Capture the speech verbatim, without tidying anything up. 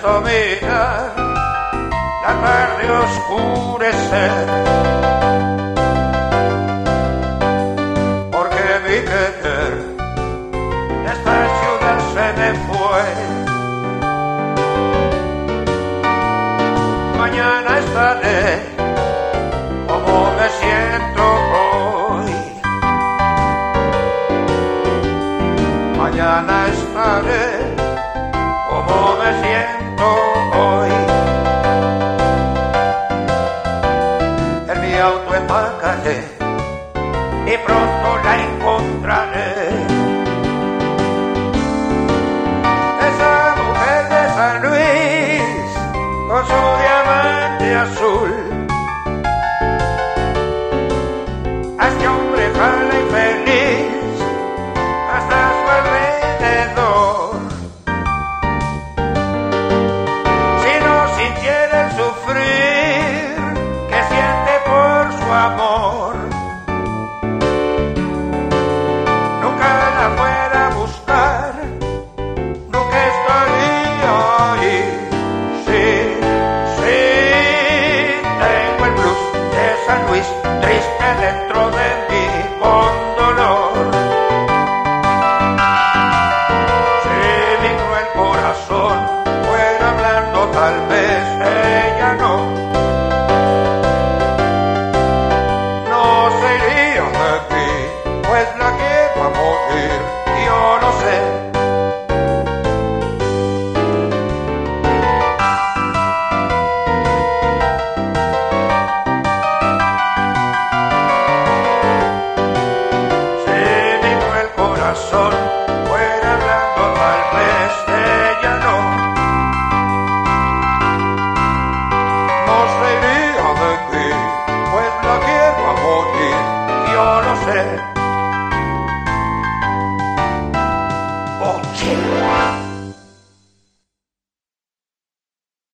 mirar la tarde oscurecer, porque mi querer de esta ciudad se me fue. Mañana estaré como me siento hoy. Mañana estaré como me siento hoy. En mi auto empacaré y pronto la encontraré. Esa mujer de San Luis con su diamante azul, a este hombre jala y feliz hasta su alrededor. Si no sintiera el sufrir que siente por su amor, nunca la fuera a buscar, nunca estaría ahí. Sí, sí, tengo el blues de San Luis triste dentro de mí con dolor. Si mi cruel corazón fuera hablando, tal vez ella no.